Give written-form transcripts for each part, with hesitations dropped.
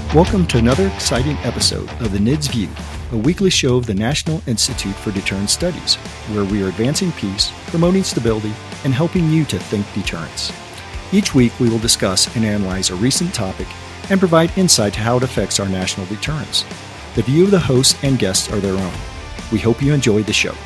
Welcome to another exciting episode of the NIDS View, a weekly show of the National Institute for Deterrence Studies, where we are advancing peace, promoting stability, and helping you to think deterrence. Each week we will discuss and analyze a recent topic and provide insight to how it affects our national deterrence. The view of the hosts and guests are their own. We hope you enjoy the show.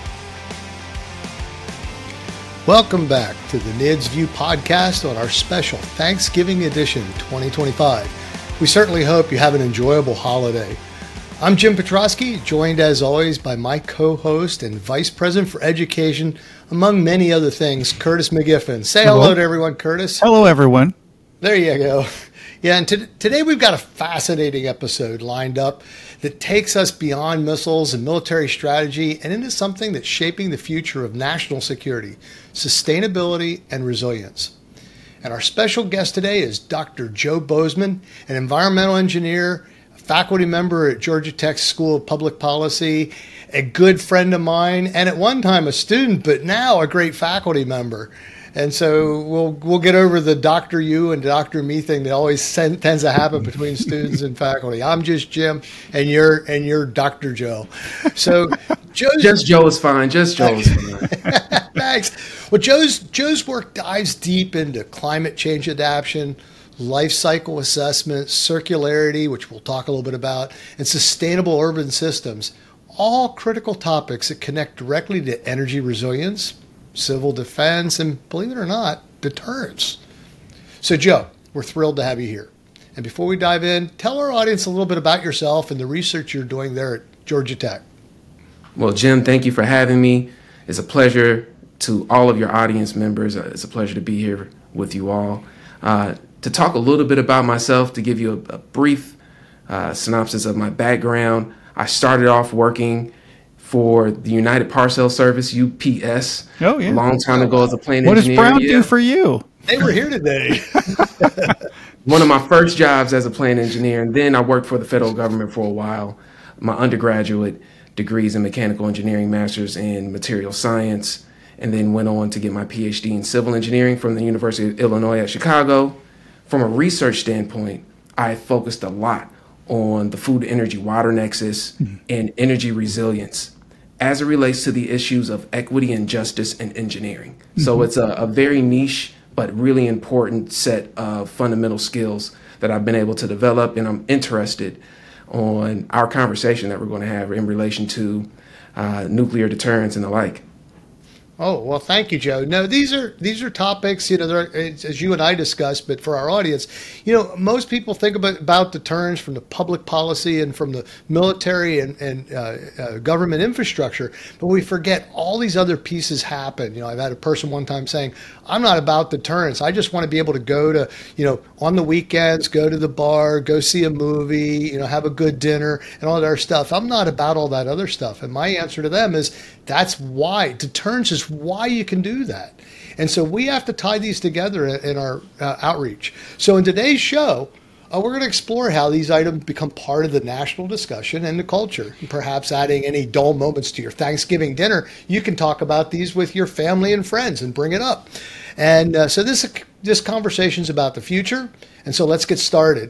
Welcome back to the NIDS View podcast on our special Thanksgiving edition 2025. We certainly hope you have an enjoyable holiday. I'm Jim Petrosky, joined as always by my co-host and Vice President for Education, among many other things, Curtis McGiffin. Say hello to everyone, Curtis. Hello, everyone. There you go. Yeah, and today we've got a fascinating episode lined up that takes us beyond missiles and military strategy and into something that's shaping the future of national security, sustainability, and resilience. And our special guest today is Dr. Joe Bozeman, an environmental engineer, a faculty member at Georgia Tech School of Public Policy, a good friend of mine, and at one time a student, but now a great faculty member. And so we'll get over the Dr. You and Dr. Me thing that always tends to happen between students and faculty. I'm just Jim, and you're Dr. Joe. So just Joe is fine. Just Joe is fine. Thanks. Well, Joe's work dives deep into climate change adaptation, life cycle assessment, circularity, which we'll talk a little bit about, and sustainable urban systems, all critical topics that connect directly to energy resilience, civil defense, and believe it or not, deterrence. So, Joe, we're thrilled to have you here. And before we dive in, tell our audience a little bit about yourself and the research you're doing there at Georgia Tech. Well, Jim, thank you for having me. It's a pleasure to all of your audience members. It's a pleasure to be here with you all. To talk a little bit about myself, to give you a brief synopsis of my background, I started off working for the United Parcel Service, UPS, a long time ago as a plane engineer. What does Brown do for you? They were here today. One of my first jobs as a plane engineer, and then I worked for the federal government for a while. My undergraduate degrees in mechanical engineering, master's in material science, and then went on to get my PhD in civil engineering from the University of Illinois at Chicago. From a research standpoint, I focused a lot on the food, energy, water nexus and energy resilience as it relates to the issues of equity and justice and engineering. So it's a very niche but really important set of fundamental skills that I've been able to develop, and I'm interested on our conversation that we're going to have in relation to nuclear deterrence and the like. Oh, well, thank you, Joe. No, these are topics, as you and I discussed, but for our audience, most people think about deterrence from the public policy and from the military and government infrastructure, but we forget all these other pieces happen. I've had a person one time saying, I'm not about deterrence. I just want to be able to go to, on the weekends, go to the bar, go see a movie, have a good dinner and all that other stuff. I'm not about all that other stuff. And my answer to them is, that's why deterrence is why you can do that. And so we have to tie these together in our outreach. So in today's show, we're going to explore how these items become part of the national discussion and the culture. And perhaps adding any dull moments to your Thanksgiving dinner, you can talk about these with your family and friends and bring it up. And so this conversation is about the future. And so let's get started.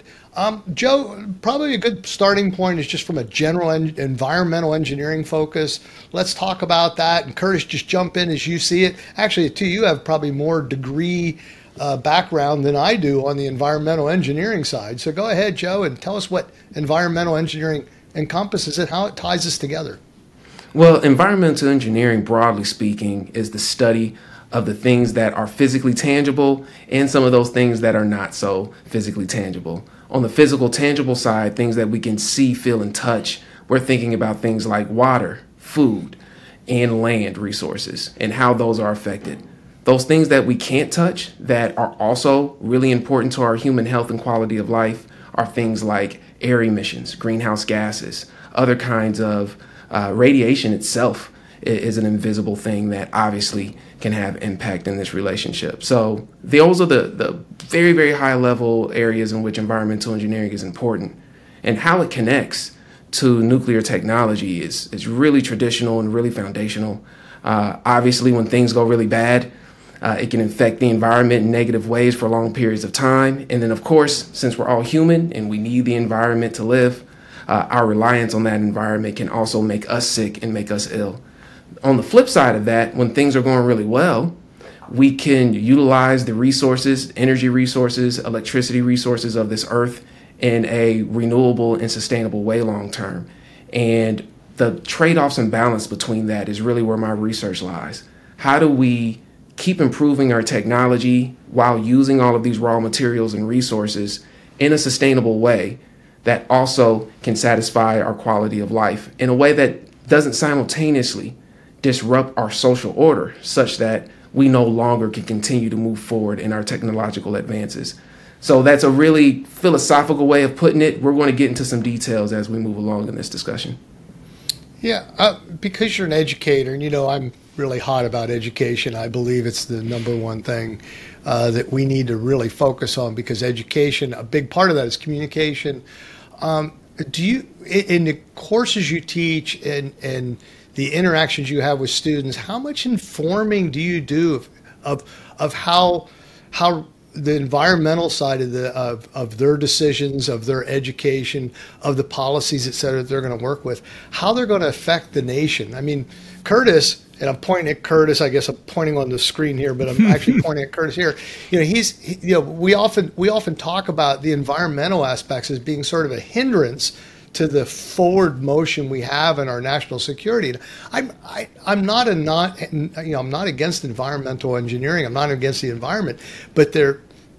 Joe, probably a good starting point is just from a general environmental engineering focus. Let's talk about that. And Curtis, just jump in as you see it. Actually, too, you have probably more degree background than I do on the environmental engineering side. So go ahead, Joe, and tell us what environmental engineering encompasses and how it ties us together. Well, environmental engineering, broadly speaking, is the study of the things that are physically tangible and some of those things that are not so physically tangible. On the physical, tangible side, things that we can see, feel, and touch, we're thinking about things like water, food, and land resources and how those are affected. Those things that we can't touch that are also really important to our human health and quality of life are things like air emissions, greenhouse gases, other kinds of radiation itself is an invisible thing that obviously can have impact in this relationship. So those are the very, very high level areas in which environmental engineering is important. And how it connects to nuclear technology is really traditional and really foundational. Obviously, when things go really bad, It can affect the environment in negative ways for long periods of time. And then, of course, since we're all human and we need the environment to live, our reliance on that environment can also make us sick and make us ill. On the flip side of that, when things are going really well, we can utilize the resources, energy resources, electricity resources of this earth in a renewable and sustainable way long term. And the trade-offs and balance between that is really where my research lies. How do we keep improving our technology while using all of these raw materials and resources in a sustainable way that also can satisfy our quality of life in a way that doesn't simultaneously disrupt our social order such that we no longer can continue to move forward in our technological advances. So that's a really philosophical way of putting it. We're going to get into some details as we move along in this discussion. Yeah, because you're an educator, and I'm really hot about education. I believe it's the number one thing that we need to really focus on, because education, a big part of that is communication. Do you, in the courses you teach and the interactions you have with students, how much informing do you do of how the environmental side of their decisions, of their education, of the policies, et cetera, that they're going to work with, how they're going to affect the nation? I mean, Curtis, and I'm pointing at Curtis, I guess I'm pointing on the screen here, but I'm actually pointing at Curtis here. We often talk about the environmental aspects as being sort of a hindrance to the forward motion we have in our national security. I'm not against environmental engineering. I'm not against the environment, but there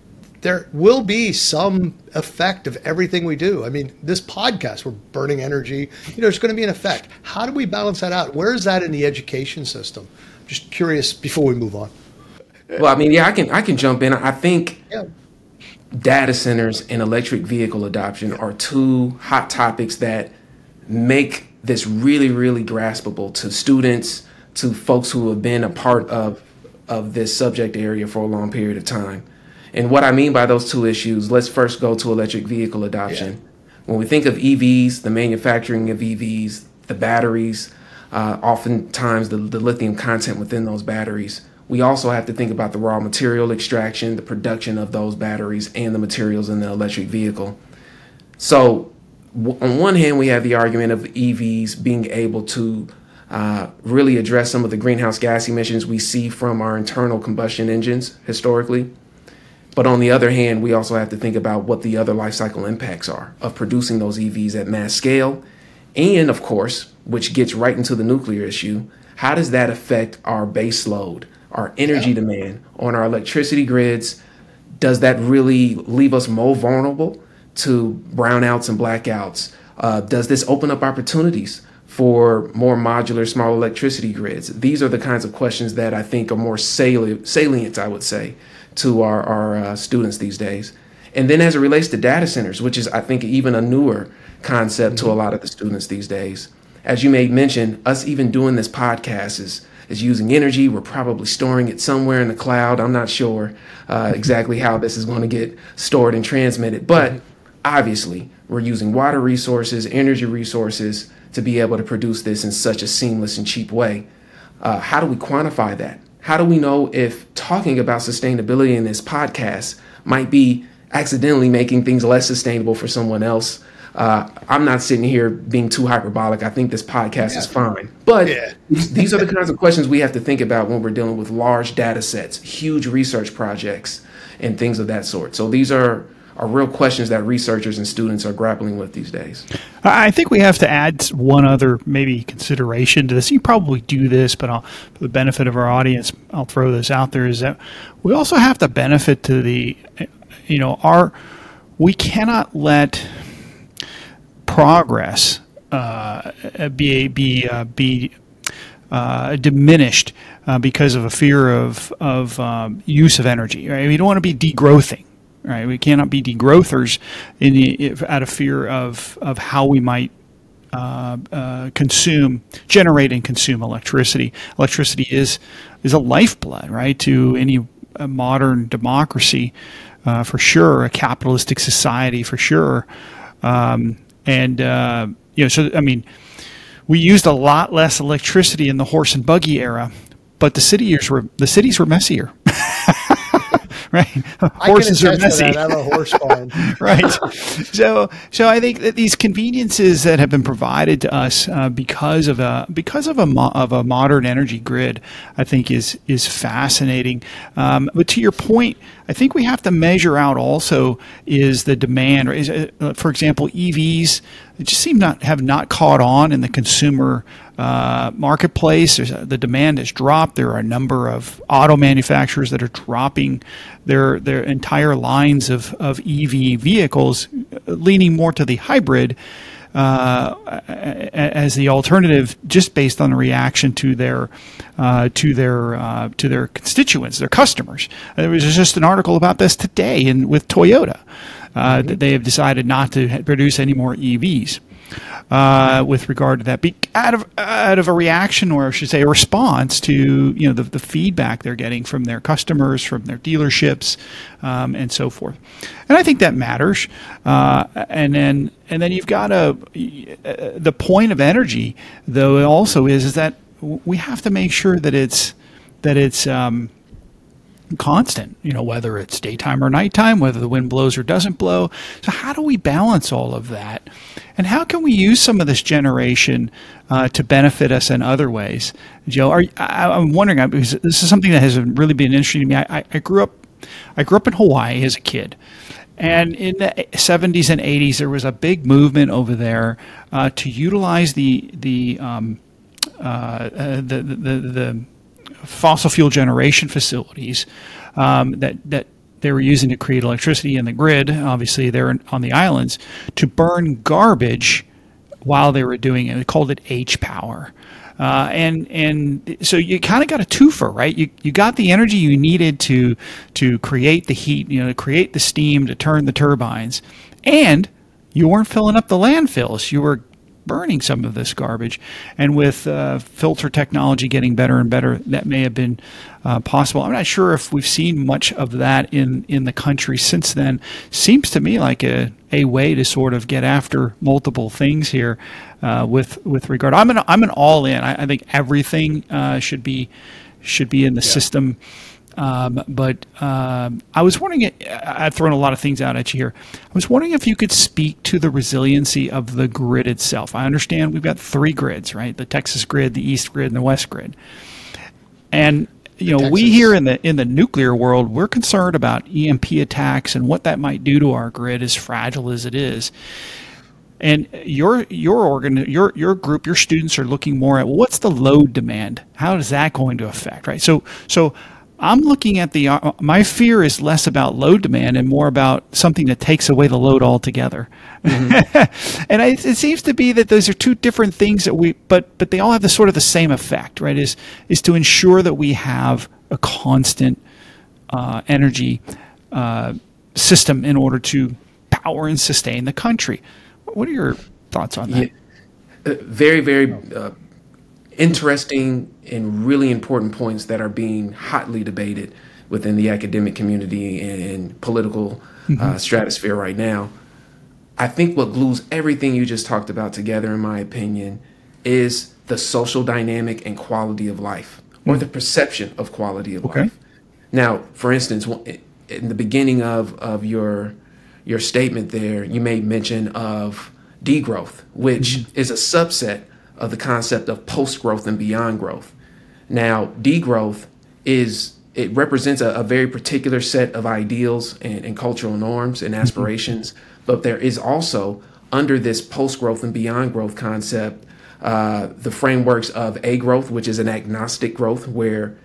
will be some effect of everything we do. I mean, this podcast, we're burning energy. There's going to be an effect. How do we balance that out? Where is that in the education system? Just curious before we move on. Well, I mean, yeah, I can jump in. I think. Yeah. Data centers and electric vehicle adoption are two hot topics that make this really, really graspable to students, to folks who have been a part of this subject area for a long period of time. And what I mean by those two issues, let's first go to electric vehicle adoption. Yeah. When we think of EVs, the manufacturing of EVs, the batteries, oftentimes the lithium content within those batteries, we also have to think about the raw material extraction, the production of those batteries, and the materials in the electric vehicle. So on one hand, we have the argument of EVs being able to really address some of the greenhouse gas emissions we see from our internal combustion engines historically. But on the other hand, we also have to think about what the other life cycle impacts are of producing those EVs at mass scale. And of course, which gets right into the nuclear issue, how does that affect our base load, our energy demand on our electricity grids? Does that really leave us more vulnerable to brownouts and blackouts? Does this open up opportunities for more modular, small electricity grids? These are the kinds of questions that I think are more salient, I would say, to our students these days. And then as it relates to data centers, which is, I think, even a newer concept to a lot of the students these days. As you may mention, us even doing this podcast is using energy. We're probably storing it somewhere in the cloud. I'm not sure exactly how this is going to get stored and transmitted, but obviously we're using water resources, energy resources to be able to produce this in such a seamless and cheap way. How do we quantify that? How do we know if talking about sustainability in this podcast might be accidentally making things less sustainable for someone else? I'm not sitting here being too hyperbolic. I think this podcast is fine. But these are the kinds of questions we have to think about when we're dealing with large data sets, huge research projects, and things of that sort. So these are real questions that researchers and students are grappling with these days. I think we have to add one other maybe consideration to this. You probably do this, but for the benefit of our audience, I'll throw this out there, is that we also have to benefit to the, we cannot let progress be diminished because of a fear of use of energy. Right? We don't want to be degrowthing. Right? We cannot be degrowthers out of fear of how we might generate and consume electricity. Electricity is a lifeblood, right, to any modern democracy, for sure, a capitalistic society, for sure. So I mean, we used a lot less electricity in the horse and buggy era, but the cities were messier. Right, horses are messy. I have a horse farm. Right. So I think that these conveniences that have been provided to us because of a modern energy grid, I think is fascinating. But to your point, I think we have to measure out also is the demand. For example, EVs just seem have not caught on in the consumer marketplace. The demand has dropped. There are a number of auto manufacturers that are dropping their entire lines of EV vehicles, leaning more to the hybrid as the alternative, just based on the reaction to their constituents, their customers. There was just an article about this today with Toyota that they have decided not to produce any more EVs. With regard to that, out of a reaction, or I should say a response to the feedback they're getting from their customers, from their dealerships, and so forth. And I think that matters. And then you've got the point of energy, though, it also is that we have to make sure that it's constant, whether it's daytime or nighttime, whether the wind blows or doesn't blow. So how do we balance all of that? And how can we use some of this generation to benefit us in other ways? Joe, I'm wondering, because this is something that has really been interesting to me. I grew up in Hawaii as a kid. And in the 70s and 80s, there was a big movement over there to utilize the fossil fuel generation facilities that they were using to create electricity in the grid. Obviously, they're on the islands, to burn garbage while they were doing it. They called it H-Power. And so you kind of got a twofer, right? You got the energy you needed to create the heat, to create the steam, to turn the turbines, and you weren't filling up the landfills. You were burning some of this garbage. And with filter technology getting better and better, that may have been possible. I'm not sure if we've seen much of that in the country since then. Seems to me like a way to sort of get after multiple things here with regard. I'm an all in. I think everything should be in the system. But I was wondering, I've thrown a lot of things out at you here. I was wondering if you could speak to the resiliency of the grid itself. I understand we've got three grids, right? The Texas grid, the East grid, and the West grid. And we here in the nuclear world, we're concerned about EMP attacks and what that might do to our grid, as fragile as it is. And your group, your students are looking more at, well, what's the load demand? How is that going to affect, right? So I'm looking at my fear is less about load demand and more about something that takes away the load altogether. Mm-hmm. And it seems to be that those are two different things but they all have the same effect, right? Is to ensure that we have a constant energy system in order to power and sustain the country. What are your thoughts on that? Yeah. Very, very interesting and really important points that are being hotly debated within the academic community and political stratosphere right now. I think what glues everything you just talked about together, in my opinion, is the social dynamic and quality of life, or the perception of quality of life. Now, for instance, in the beginning of your statement there, you made mention of degrowth, which is a subset of the concept of post-growth and beyond growth. Now, degrowth represents a very particular set of ideals and cultural norms and aspirations, but there is also, under this post-growth and beyond growth concept, the frameworks of A-growth, which is an agnostic growth, where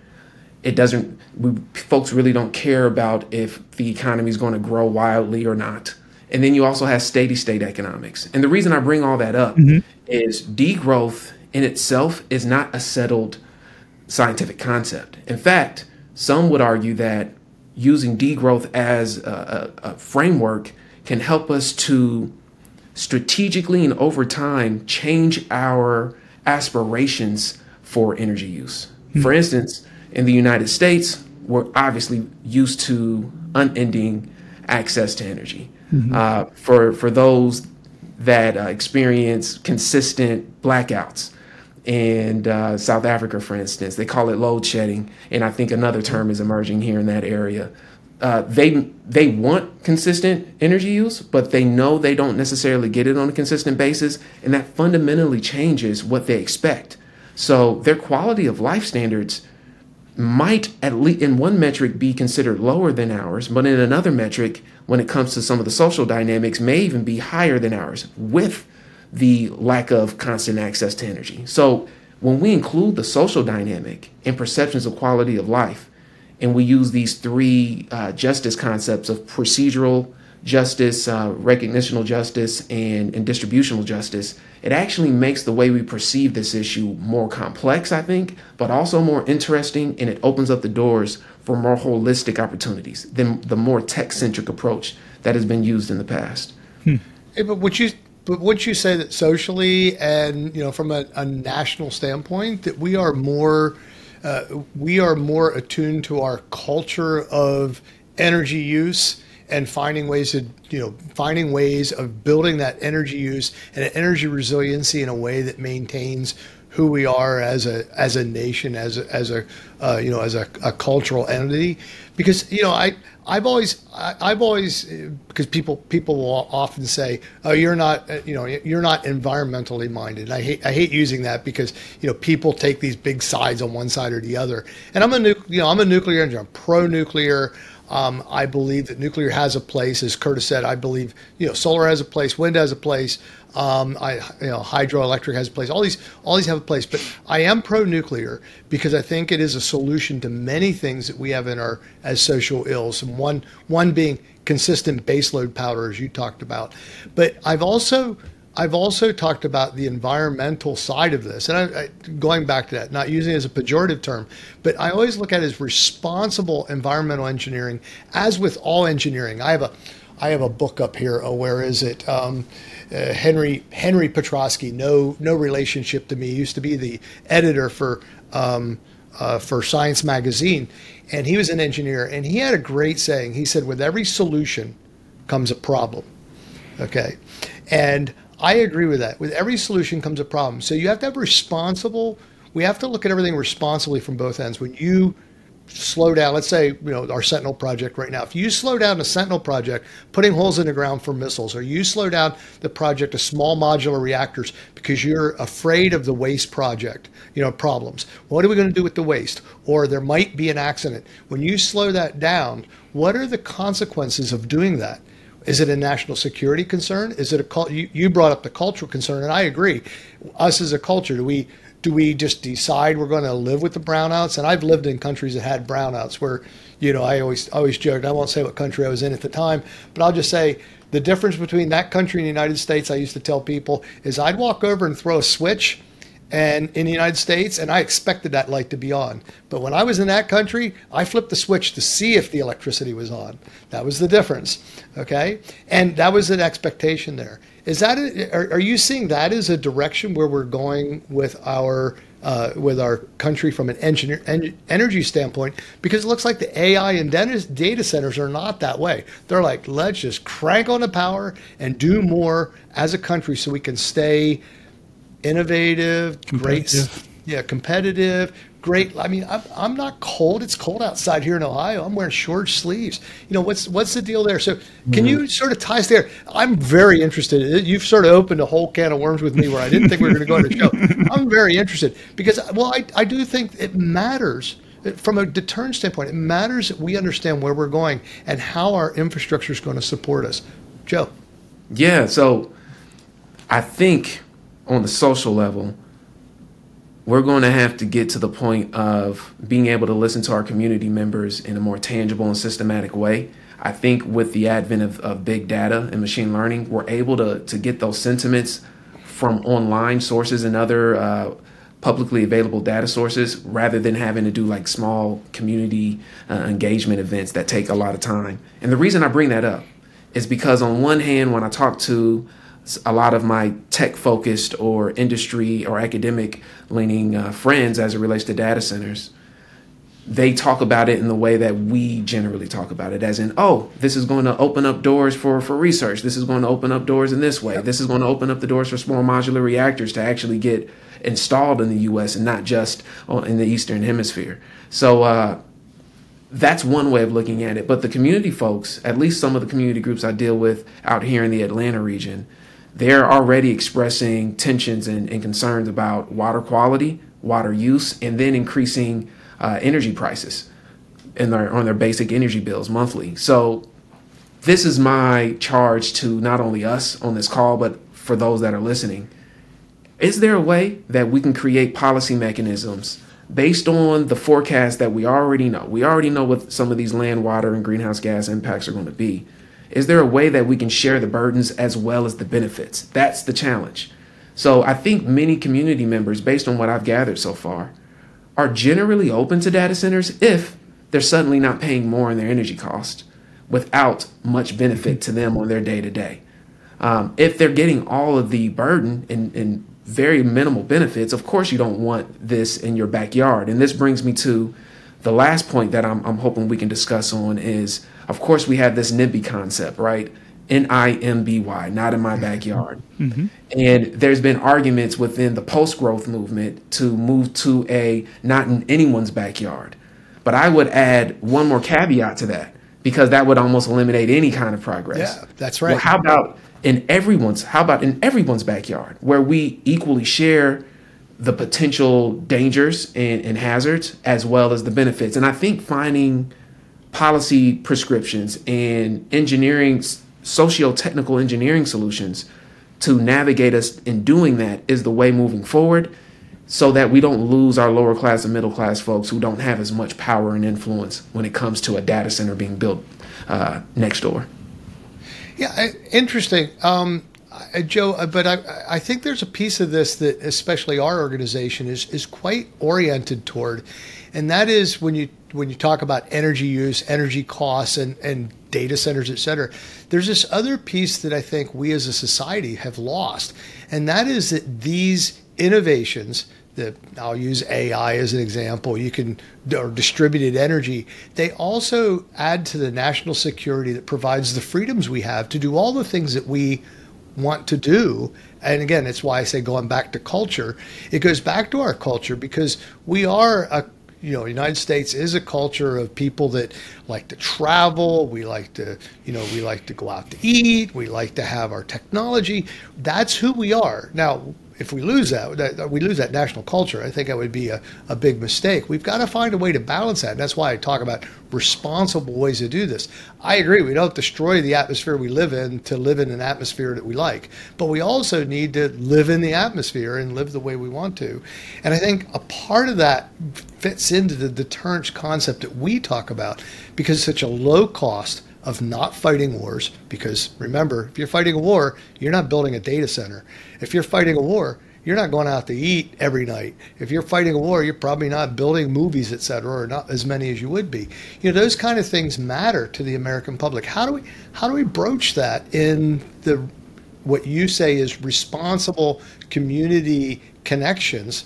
folks really don't care about if the economy is going to grow wildly or not. And then you also have steady state economics. And the reason I bring all that up is degrowth in itself is not a settled scientific concept. In fact, some would argue that using degrowth as a framework can help us to strategically and over time change our aspirations for energy use. For instance, in the United States, we're obviously used to unending access to energy. For those that experience consistent blackouts, and South Africa, for instance. They call it load shedding, and I think another term is emerging here in that area. They want consistent energy use, but they know they don't necessarily get it on a consistent basis, and that fundamentally changes what they expect. So their quality of life standards might, at least in one metric, be considered lower than ours, but in another metric, when it comes to some of the social dynamics, may even be higher than ours with the lack of constant access to energy. So when we include the social dynamic and perceptions of quality of life, and we use these three justice concepts of procedural justice, recognitional justice, and distributional justice, it actually makes the way we perceive this issue more complex, I think, but also more interesting, and it opens up the doors for more holistic opportunities than the more tech-centric approach that has been used in the past. Hey, but would you say that socially and from a national standpoint that we are more attuned to our culture of energy use and finding ways of building that energy use and energy resiliency in a way that maintains who we are as a nation, as a cultural entity? Because I've always because people will often say, oh, you're not environmentally minded. And I hate using that because people take these big sides on one side or the other. And I'm a nuclear engineer. I'm pro-nuclear. I believe that nuclear has a place, as Curtis said. I believe solar has a place, wind has a place, hydroelectric has a place. All these have a place. But I am pro-nuclear because I think it is a solution to many things that we have as social ills. And one being consistent baseload power, as you talked about. But I've also talked about the environmental side of this, and I going back to that, not using it as a pejorative term, but I always look at it as responsible environmental engineering. As with all engineering, I have a book up here. Oh, where is it? Henry Petrosky. No relationship to me. He used to be the editor for Science Magazine, and he was an engineer, and he had a great saying. He said, "With every solution comes a problem." Okay, and I agree with that. With every solution comes a problem. So you have to have we have to look at everything responsibly from both ends. When you slow down, let's say, our Sentinel project right now, if you slow down a Sentinel project, putting holes in the ground for missiles, or you slow down the project of small modular reactors because you're afraid of the waste project, problems. What are we going to do with the waste? Or there might be an accident. When you slow that down, what are the consequences of doing that? Is it a national security concern? Is it you brought up the cultural concern, and I agree. Us as a culture, do we just decide we're going to live with the brownouts? And I've lived in countries that had brownouts where, I always joked. I won't say what country I was in at the time, but I'll just say the difference between that country and the United States. I used to tell people is I'd walk over and throw a switch, and in the United States, and I expected that light to be on. But when I was in that country, I flipped the switch to see if the electricity was on. That was the difference, okay? And that was an expectation there. Are you seeing that as a direction where we're going with our country from an energy standpoint? Because it looks like the AI and data centers are not that way. They're like, let's just crank on the power and do more as a country so we can stay innovative, competitive. Great. I mean, I'm not cold. It's cold outside here in Ohio. I'm wearing short sleeves. What's the deal there? So can you sort of tie us there? I'm very interested. You've sort of opened a whole can of worms with me where I didn't think we were going to go on the show. I'm very interested because, I do think it matters. From a deterrence standpoint, it matters that we understand where we're going and how our infrastructure is going to support us. Joe. Yeah, so I think on the social level, we're going to have to get to the point of being able to listen to our community members in a more tangible and systematic way. I think with the advent of big data and machine learning, we're able to get those sentiments from online sources and other publicly available data sources rather than having to do like small community engagement events that take a lot of time. And the reason I bring that up is because on one hand, when I talk to a lot of my tech-focused or industry or academic-leaning friends as it relates to data centers, they talk about it in the way that we generally talk about it, as in, oh, this is going to open up doors for research. This is going to open up doors in this way. This is going to open up the doors for small modular reactors to actually get installed in the U.S. and not just in the Eastern Hemisphere. So that's one way of looking at it. But the community folks, at least some of the community groups I deal with out here in the Atlanta region, they're already expressing tensions and concerns about water quality, water use, and then increasing energy prices on their basic energy bills monthly. So this is my charge to not only us on this call, but for those that are listening. Is there a way that we can create policy mechanisms based on the forecast that we already know? We already know what some of these land, water, and greenhouse gas impacts are going to be. Is there a way that we can share the burdens as well as the benefits? That's the challenge. So I think many community members, based on what I've gathered so far, are generally open to data centers if they're suddenly not paying more in their energy cost without much benefit to them on their day-to-day. If they're getting all of the burden and very minimal benefits, of course you don't want this in your backyard. And this brings me to the last point that I'm hoping we can discuss on is, of course, we have this NIMBY concept, right? NIMBY, not in my backyard. Mm-hmm. And there's been arguments within the post-growth movement to move to a not in anyone's backyard. But I would add one more caveat to that, because that would almost eliminate any kind of progress. Yeah, that's right. Well, how about in everyone's backyard, where we equally share the potential dangers and hazards as well as the benefits? And I think finding policy prescriptions and engineering, socio-technical engineering solutions to navigate us in doing that is the way moving forward, so that we don't lose our lower class and middle class folks who don't have as much power and influence when it comes to a data center being built next door. Yeah, interesting. Joe, but I think there's a piece of this that especially our organization is quite oriented toward, and that is when you talk about energy use, energy costs, and data centers, et cetera, there's this other piece that I think we as a society have lost, and that is that these innovations, I'll use AI as an example, or distributed energy, they also add to the national security that provides the freedoms we have to do all the things that we want to do. And again, it's why I say going back to culture, it goes back to our culture, because we are United States is a culture of people that like to travel. We like to go out to eat. We like to have our technology. That's who we are. Now, if we lose that national culture, I think that would be a big mistake. We've got to find a way to balance that. And that's why I talk about responsible ways to do this. I agree. We don't destroy the atmosphere we live in to live in an atmosphere that we like, but we also need to live in the atmosphere and live the way we want to. And I think a part of that fits into the deterrence concept that we talk about, because it's such a low cost of not fighting wars. Because remember, if you're fighting a war, you're not building a data center. If you're fighting a war, you're not going out to eat every night. If you're fighting a war, you're probably not building movies, et cetera, or not as many as you would be. Those kind of things matter to the American public. How do we broach that in what you say is responsible community connections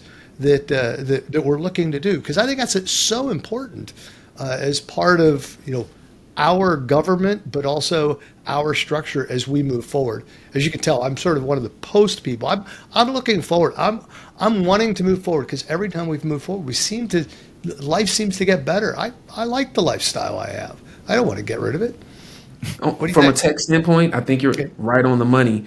that we're looking to do? Because I think that's so important as part of our government, but also our structure as we move forward. As you can tell, I'm sort of one of the post people. I'm looking forward. I'm wanting to move forward, because every time we've moved forward, life seems to get better. I like the lifestyle I have. I don't want to get rid of it. From a tech standpoint, I think you're right on the money.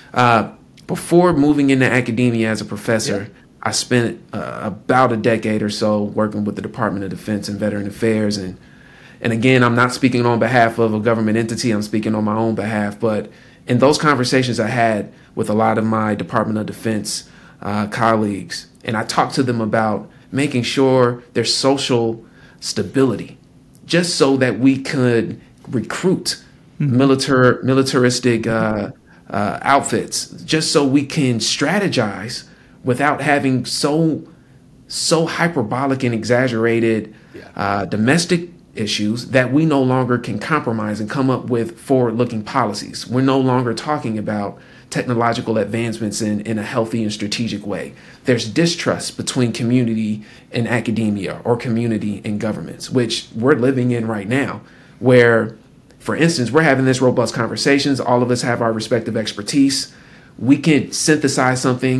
Before moving into academia as a professor, I spent about a decade or so working with the Department of Defense and Veteran Affairs. And again, I'm not speaking on behalf of a government entity. I'm speaking on my own behalf. But in those conversations I had with a lot of my Department of Defense colleagues, and I talked to them about making sure there's social stability, just so that we could recruit militaristic outfits, just so we can strategize without having so hyperbolic and exaggerated domestic issues that we no longer can compromise and come up with forward-looking policies. We're no longer talking about technological advancements in a healthy and strategic way. There's distrust between community and academia, or community and governments, which we're living in right now, where, for instance, we're having this robust conversations. All of us have our respective expertise. We can synthesize something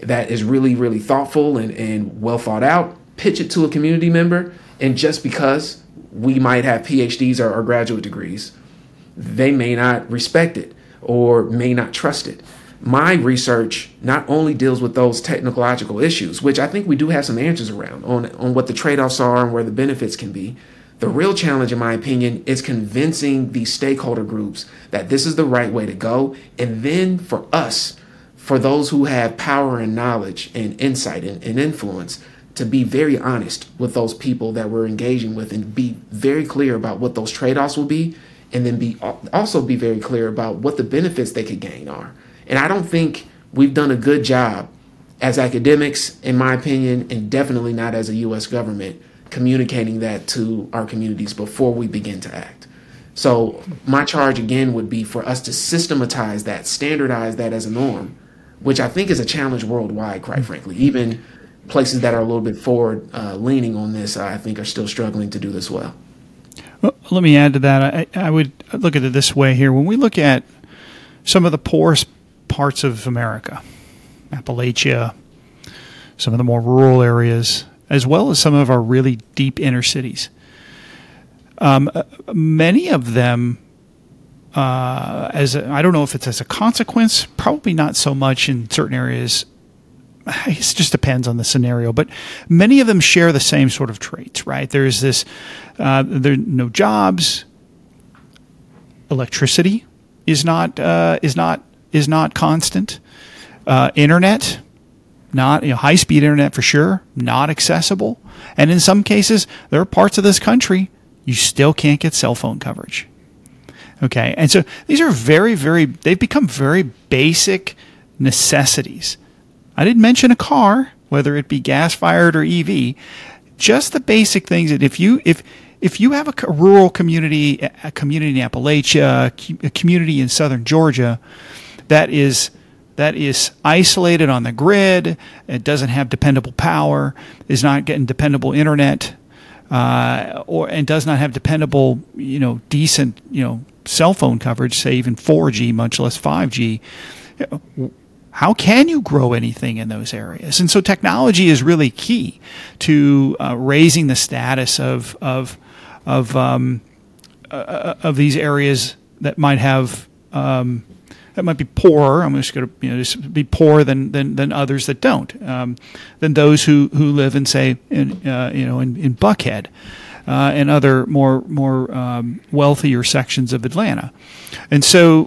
that is really, really thoughtful and well thought out, pitch it to a community member, and just because we might have PhDs or graduate degrees, they may not respect it or may not trust it. My research not only deals with those technological issues, which I think we do have some answers around on what the trade-offs are and where the benefits can be. The real challenge, in my opinion, is convincing these stakeholder groups that this is the right way to go. And then for us, for those who have power and knowledge and insight and influence, to be very honest with those people that we're engaging with and be very clear about what those trade-offs will be, and then also be very clear about what the benefits they could gain are. And I don't think we've done a good job as academics, in my opinion, and definitely not as a U.S. government, communicating that to our communities before we begin to act. So my charge, again, would be for us to systematize that, standardize that as a norm, which I think is a challenge worldwide, quite frankly. Even places that are a little bit forward leaning on this, I think, are still struggling to do this well. Well, let me add to that. I would look at it this way here. When we look at some of the poorest parts of America, Appalachia, some of the more rural areas, as well as some of our really deep inner cities, many of them, I don't know if it's as a consequence, probably not so much in certain areas. It just depends on the scenario, but many of them share the same sort of traits, right? There's this, there are no jobs, electricity is not constant, internet, not high speed internet for sure, not accessible, and in some cases there are parts of this country you still can't get cell phone coverage. Okay, and so these are they've become very basic necessities. I didn't mention a car, whether it be gas-fired or EV, just the basic things that if you have a rural community, a community in Appalachia, a community in southern Georgia that is isolated on the grid, it doesn't have dependable power, is not getting dependable internet, and does not have dependable, decent, cell phone coverage, say even 4G, much less 5G. How can you grow anything in those areas? And so technology is really key to raising the status of these areas that might have that might be poorer. I'm just going to just be poorer than others that don't, than those who live in, say, in Buckhead and other more wealthier sections of Atlanta. And so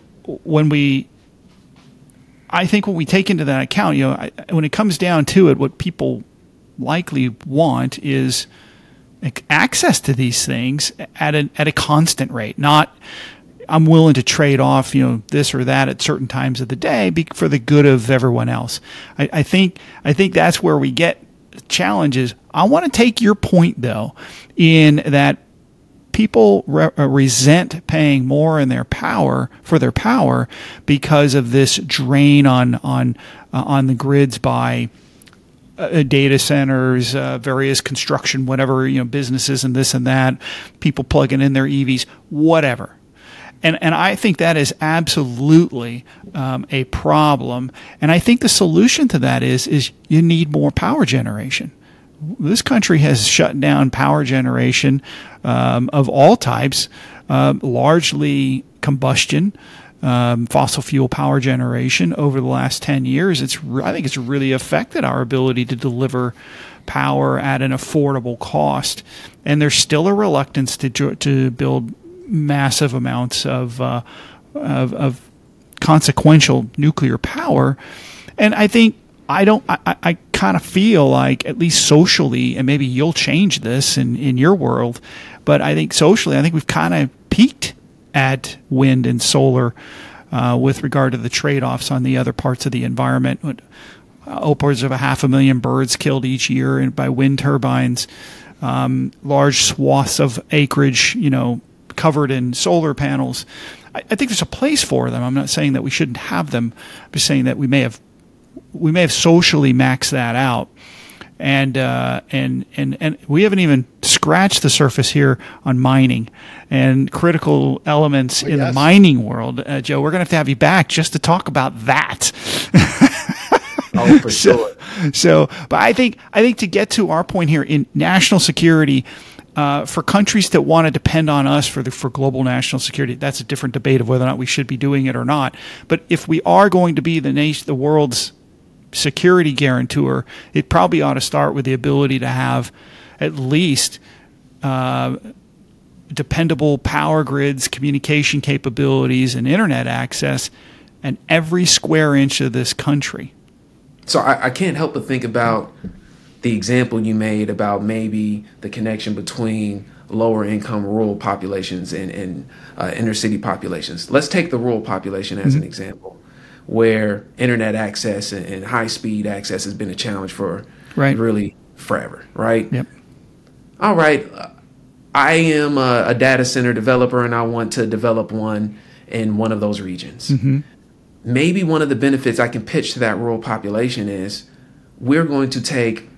I think when we take into that account, when it comes down to it, what people likely want is access to these things at a constant rate. Not, I'm willing to trade off, this or that at certain times of the day for the good of everyone else. I think that's where we get challenges. I want to take your point though, in that people resent paying more in for their power because of this drain on the grids by data centers, various construction, whatever, businesses and this and that, people plugging in their EVs, whatever. And I think that is absolutely a problem. And I think the solution to that is you need more power generation. This country has shut down power generation of all types, largely combustion, fossil fuel power generation over the last 10 years. I think it's really affected our ability to deliver power at an affordable cost. And there's still a reluctance to build massive amounts of consequential nuclear power. And I think I kind of feel like, at least socially, and maybe you'll change this in your world, but I think socially, we've kind of peaked at wind and solar with regard to the trade-offs on the other parts of the environment. Upwards of 500,000 birds killed each year by wind turbines, large swaths of acreage, covered in solar panels. I think there's a place for them. I'm not saying that we shouldn't have them. I'm just saying that we may have socially maxed that out, and we haven't even scratched the surface here on mining and critical elements in the mining world. Joe, we're going to have you back just to talk about that. Oh, for sure. But I think to get to our point here in national security, for countries that want to depend on us for global national security, that's a different debate of whether or not we should be doing it or not. But if we are going to be the world's security guarantor, it probably ought to start with the ability to have at least dependable power grids, communication capabilities, and internet access in every square inch of this country. So I can't help but think about the example you made about maybe the connection between lower income rural populations and inner city populations. Let's take the rural population as an example, where internet access and high speed access has been a challenge for really forever, right? Yep. All right. I am a data center developer and I want to develop one in one of those regions. Maybe one of the benefits I can pitch to that rural population is we're going to take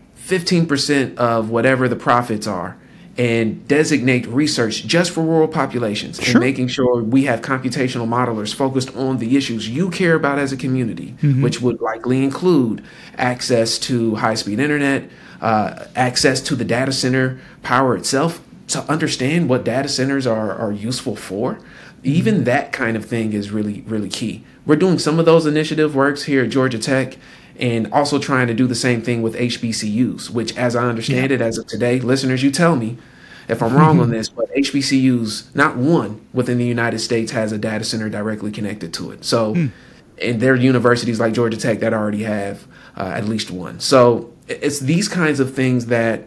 15% of whatever the profits are and designate research just for rural populations and making sure we have computational modelers focused on the issues you care about as a community, which would likely include access to high-speed internet, access to the data center power itself, to understand what data centers are useful for. Even that kind of thing is really, really key. We're doing some of those initiative works here at Georgia Tech, and also trying to do the same thing with HBCUs, which, as I understand it, as of today, listeners, you tell me if I'm wrong on this, but HBCUs, not one within the United States has a data center directly connected to it. So, and there are universities like Georgia Tech that already have at least one. So it's these kinds of things that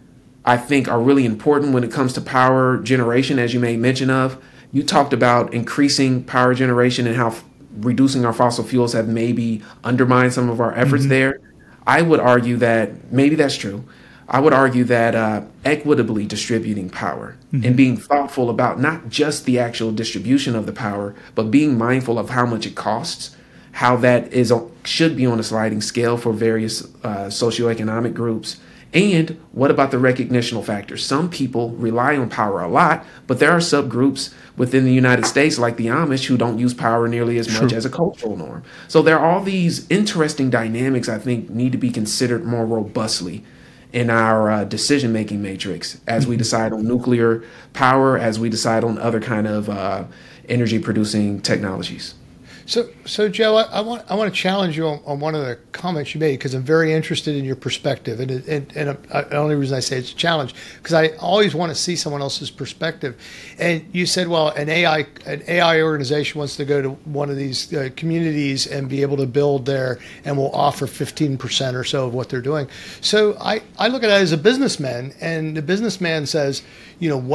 I think are really important when it comes to power generation, as you made mention of. You talked about increasing power generation and how reducing our fossil fuels have maybe undermined some of our efforts there. I would argue that maybe that's true. I would argue that equitably distributing power and being thoughtful about not just the actual distribution of the power, but being mindful of how much it costs, how that should be on a sliding scale for various socioeconomic groups. And what about the recognitional factor? Some people rely on power a lot, but there are subgroups within the United States, like the Amish, who don't use power nearly as much as a cultural norm. So there are all these interesting dynamics I think need to be considered more robustly in our decision-making matrix as we decide on nuclear power, as we decide on other kind of energy-producing technologies. So Joe, I want to challenge you on one of the comments you made, because I'm very interested in your perspective, and the only reason I say it's a challenge because I always want to see someone else's perspective. And you said, well, an AI organization wants to go to one of these communities and be able to build there, and will offer 15% or so of what they're doing. So I look at it as a businessman, and the businessman says, you know,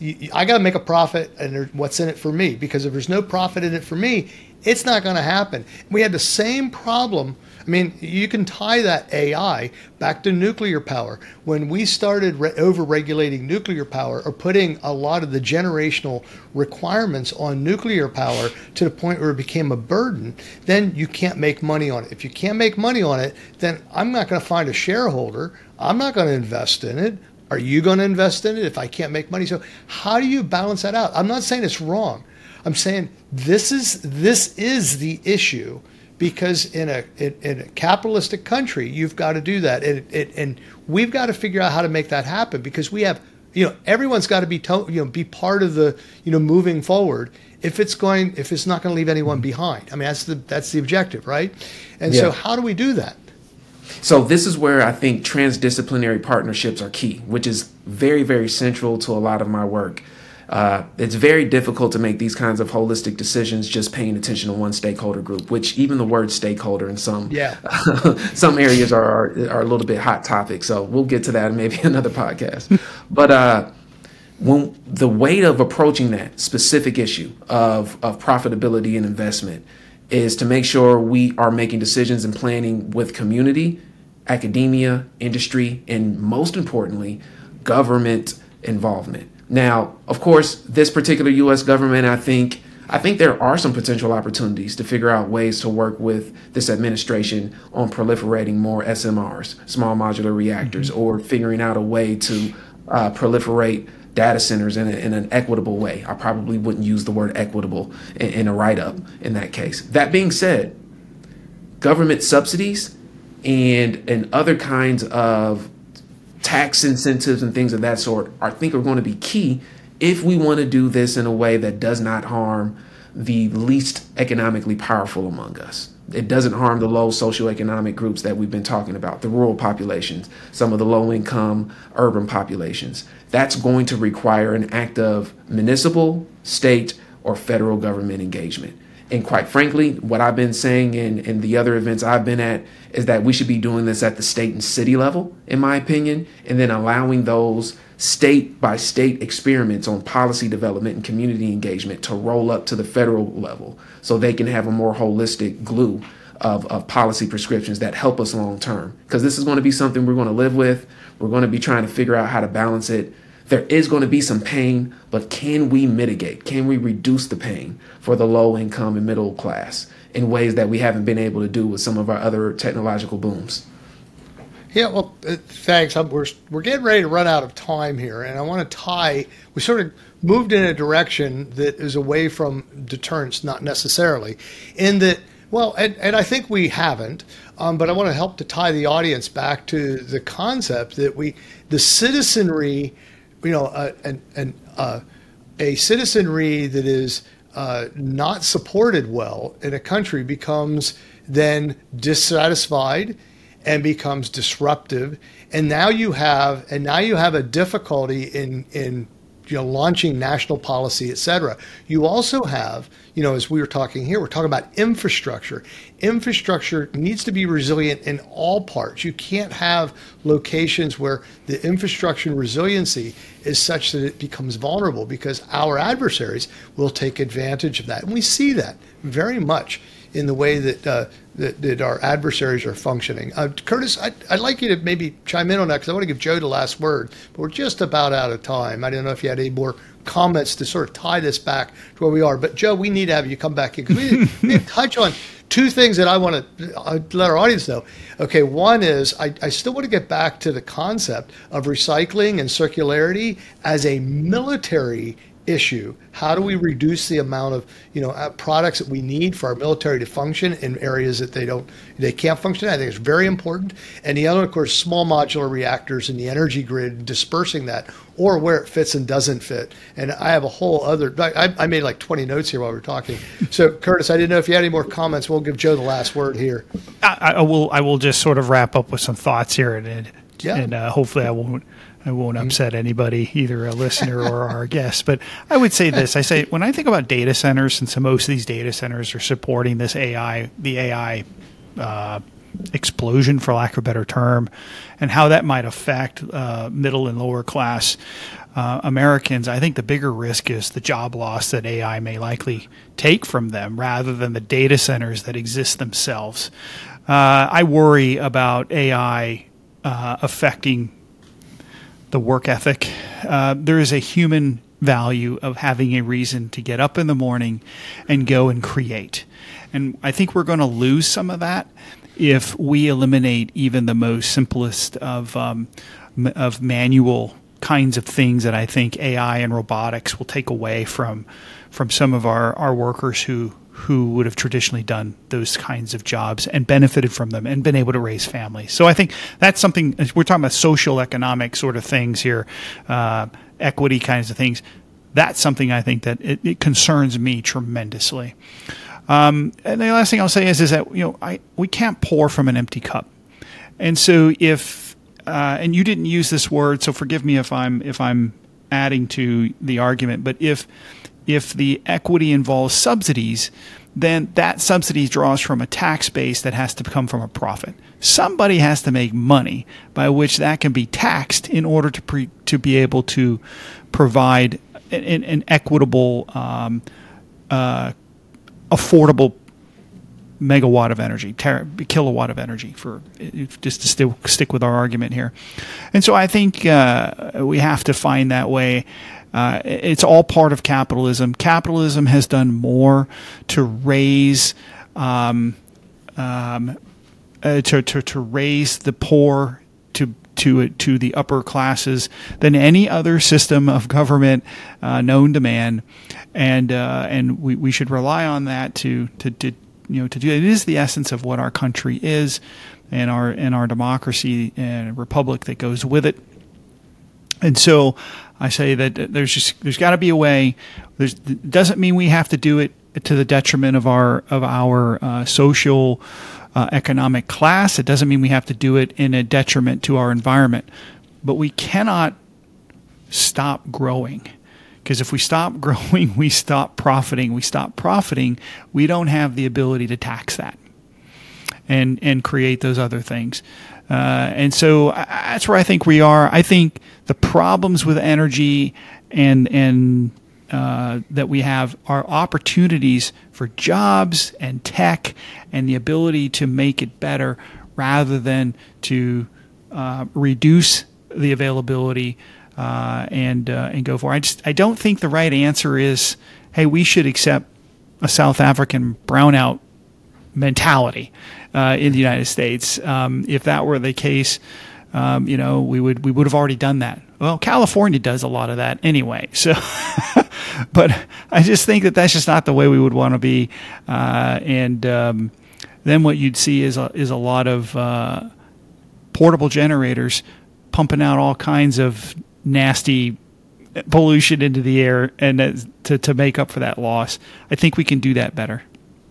I got to make a profit, and what's in it for me? Because if there's no profit in it for me, it's not going to happen. We had the same problem. I mean, you can tie that AI back to nuclear power. When we started over-regulating nuclear power, or putting a lot of the generational requirements on nuclear power to the point where it became a burden, then you can't make money on it. If you can't make money on it, then I'm not going to find a shareholder. I'm not going to invest in it. Are you going to invest in it if I can't make money? So how do you balance that out? I'm not saying it's wrong. I'm saying this is the issue, because in a capitalistic country, you've got to do that, and we've got to figure out how to make that happen, because we have, you know, everyone's got to be be part of the, you know, moving forward. If it's not going to leave anyone behind. I mean, that's the objective, right? And so how do we do that? So this is where I think transdisciplinary partnerships are key, which is very, very central to a lot of my work. It's very difficult to make these kinds of holistic decisions just paying attention to one stakeholder group, which even the word stakeholder in some some areas are a little bit hot topic. So we'll get to that in maybe another podcast. But when the weight of approaching that specific issue of profitability and investment is to make sure we are making decisions and planning with community, academia, industry, and most importantly, government involvement. Now, of course, this particular U.S. government, I think there are some potential opportunities to figure out ways to work with this administration on proliferating more SMRs, small modular reactors, or figuring out a way to proliferate data centers in an equitable way. I probably wouldn't use the word equitable in a write-up in that case. That being said, government subsidies and other kinds of tax incentives and things of that sort, I think are going to be key if we want to do this in a way that does not harm the least economically powerful among us. It doesn't harm the low socioeconomic groups that we've been talking about, the rural populations, some of the low-income urban populations. That's going to require an act of municipal, state, or federal government engagement. And quite frankly, what I've been saying in the other events I've been at is that we should be doing this at the state and city level, in my opinion, and then allowing those state by state experiments on policy development and community engagement to roll up to the federal level so they can have a more holistic glue of policy prescriptions that help us long term. Because this is going to be something we're going to live with. We're going to be trying to figure out how to balance it. There is going to be some pain, but can we mitigate? Can we reduce the pain for the low income and middle class in ways that we haven't been able to do with some of our other technological booms? Yeah, well, thanks. We're getting ready to run out of time here, and I want to tie. We sort of moved in a direction that is away from deterrence, not necessarily, in that. Well, and I think we haven't, but I want to help to tie the audience back to the concept that the citizenry, a citizenry that is not supported well in a country becomes then dissatisfied and becomes disruptive, and now you have a difficulty in launching national policy, et cetera. You also have, as we were talking here, we're talking about infrastructure. Infrastructure needs to be resilient in all parts. You can't have locations where the infrastructure and resiliency is such that it becomes vulnerable, because our adversaries will take advantage of that. And we see that very much in the way that our adversaries are functioning. Curtis, I'd like you to maybe chime in on that, because I want to give Joe the last word, but we're just about out of time. I don't know if you had any more comments to sort of tie this back to where we are. But Joe, we need to have you come back in, because we need to touch on two things that I want to let our audience know. Okay, one is I still want to get back to the concept of recycling and circularity as a military issue. How do we reduce the amount of products that we need for our military to function in areas that they can't function? I think it's very important. And the other, of course, small modular reactors in the energy grid, dispersing that, or where it fits and doesn't fit. And I have a whole other. I made like 20 notes here while we were talking. So Curtis, I didn't know if you had any more comments. We'll give Joe the last word here. I will just sort of wrap up with some thoughts here, and hopefully I won't upset anybody, either a listener or our guest. But I would say this. I say, when I think about data centers, since most of these data centers are supporting this the AI explosion, for lack of a better term, and how that might affect middle and lower class Americans, I think the bigger risk is the job loss that AI may likely take from them, rather than the data centers that exist themselves. I worry about AI affecting the work ethic. There is a human value of having a reason to get up in the morning and go and create. And I think we're going to lose some of that if we eliminate even the most simplest of manual kinds of things that I think AI and robotics will take away from some of our workers who would have traditionally done those kinds of jobs and benefited from them and been able to raise families. So I think that's something, we're talking about social economic sort of things here, equity kinds of things. That's something I think that it concerns me tremendously. And the last thing I'll say is that we can't pour from an empty cup. And so if and you didn't use this word, so forgive me if I'm adding to the argument, but if the equity involves subsidies, then that subsidy draws from a tax base that has to come from a profit. Somebody has to make money by which that can be taxed in order to be able to provide an equitable, affordable megawatt of energy, kilowatt of energy, for just to stick with our argument here. And so I think we have to find that way. It's all part of capitalism. Capitalism has done more to raise to raise the poor to the upper classes than any other system of government known to man, and we should rely on that to to do it. It is the essence of what our country is, and our democracy and republic that goes with it. And so I say that there's got to be a way. It doesn't mean we have to do it to the detriment of our social economic class. It doesn't mean we have to do it in a detriment to our environment. But we cannot stop growing. Because if we stop growing, we stop profiting. We stop profiting, we don't have the ability to tax that and create those other things. And so that's where I think we are. I think the problems with energy and that we have are opportunities for jobs and tech and the ability to make it better rather than to reduce the availability and go for it. I don't think the right answer is, hey, we should accept a South African brownout mentality in the United States. If that were the case, we would have already done that. Well, California does a lot of that anyway. So, but I just think that that's just not the way we would want to be. And then what you'd see is a lot of portable generators pumping out all kinds of nasty pollution into the air, and to make up for that loss. I think we can do that better.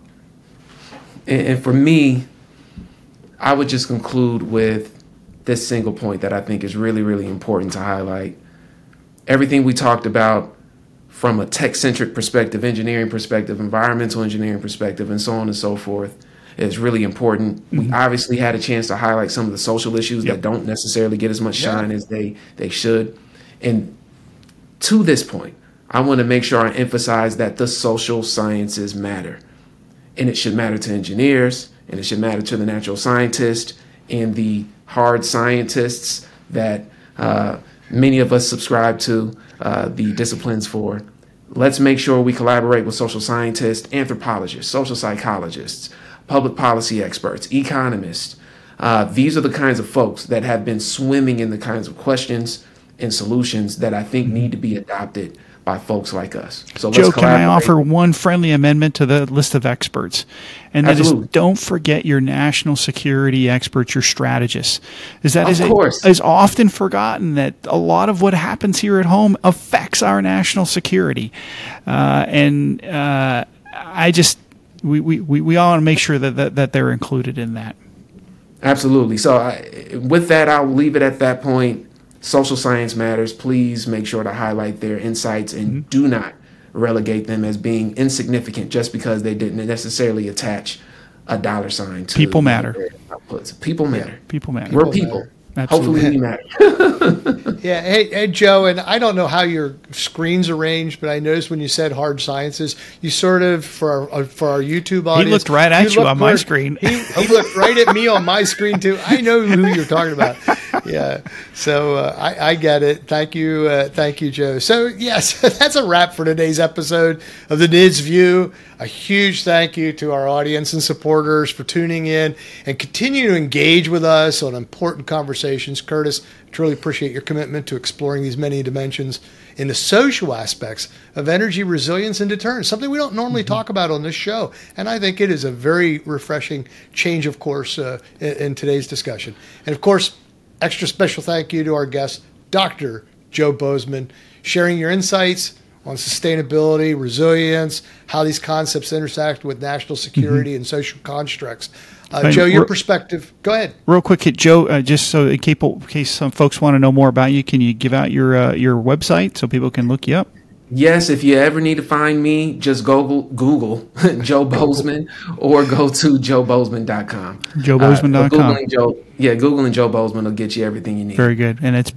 And for me, I would just conclude with this single point that I think is really, really important to highlight. Everything we talked about from a tech-centric perspective, engineering perspective, environmental engineering perspective, and so on and so forth is really important. Mm-hmm. We obviously had a chance to highlight some of the social issues that don't necessarily get as much shine as they should. And to this point, I want to make sure I emphasize that the social sciences matter. And it should matter to engineers, and it should matter to the natural scientists and the hard scientists that many of us subscribe to the disciplines for. Let's make sure we collaborate with social scientists, anthropologists, social psychologists, public policy experts, economists. These are the kinds of folks that have been swimming in the kinds of questions and solutions that I think need to be adopted by folks like us. So Joe, can I offer one friendly amendment to the list of experts? And that is, don't forget your national security experts, your strategists. Is often forgotten that a lot of what happens here at home affects our national security. We all want to make sure that they're included in that. Absolutely. So with that, I'll leave it at that point. Social science matters. Please make sure to highlight their insights and do not relegate them as being insignificant just because they didn't necessarily attach a dollar sign to people matter. Outputs. People matter. People matter. We're people. Hopefully we matter. Yeah. Hey, Joe, and I don't know how your screen's arranged, but I noticed when you said hard sciences, you sort of, for our YouTube audience. He looked right at you on my screen. He looked right at me on my screen, too. I know who you're talking about. Yeah. So I get it. Thank you, Joe. So, yes, that's a wrap for today's episode of the NIDS View. A huge thank you to our audience and supporters for tuning in and continue to engage with us on important conversations. Curtis, I truly appreciate your commitment to exploring these many dimensions in the social aspects of energy resilience and deterrence, something we don't normally talk about on this show. And I think it is a very refreshing change of course in today's discussion. And of course, extra special thank you to our guest, Dr. Joe Bozeman, sharing your insights on sustainability, resilience, how these concepts intersect with national security and social constructs. Joe, your perspective. Go ahead. Real quick, Joe, just so in case some folks want to know more about you, can you give out your website so people can look you up? Yes, if you ever need to find me, just Google Joe Bozeman or go to joebozeman.com. joebozeman.com. Googling Joe Bozeman will get you everything you need. Very good. And it's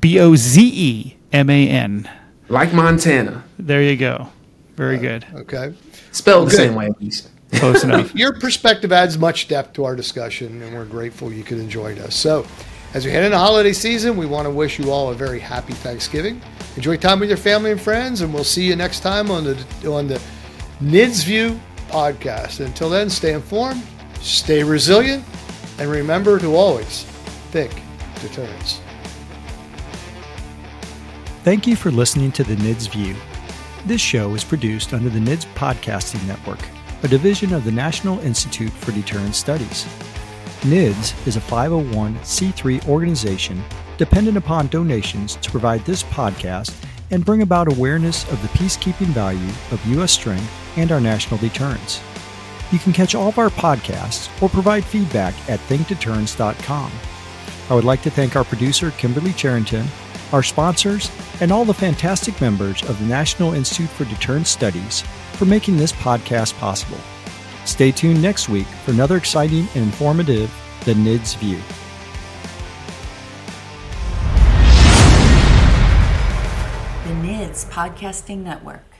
Bozeman. Like Montana. There you go. Very good. Okay. Spelled the same way, at least. Close enough. Your perspective adds much depth to our discussion, and we're grateful you could join us. So, as we head into holiday season, we want to wish you all a very happy Thanksgiving. Enjoy time with your family and friends, and we'll see you next time on the NIDS View podcast. Until then, stay informed, stay resilient, and remember to always think deterrence. Thank you for listening to the NIDS View. This show is produced under the NIDS Podcasting Network. a division of the National Institute for Deterrence Studies. NIDS is a 501c3 organization dependent upon donations to provide this podcast and bring about awareness of the peacekeeping value of U.S. strength and our national deterrence. You can catch all of our podcasts or provide feedback at thinkdeterrence.com. I would like to thank our producer, Kimberly Charrington, our sponsors, and all the fantastic members of the National Institute for Deterrence Studies for making this podcast possible. Stay tuned next week for another exciting and informative The NIDS View. The NIDS Podcasting Network.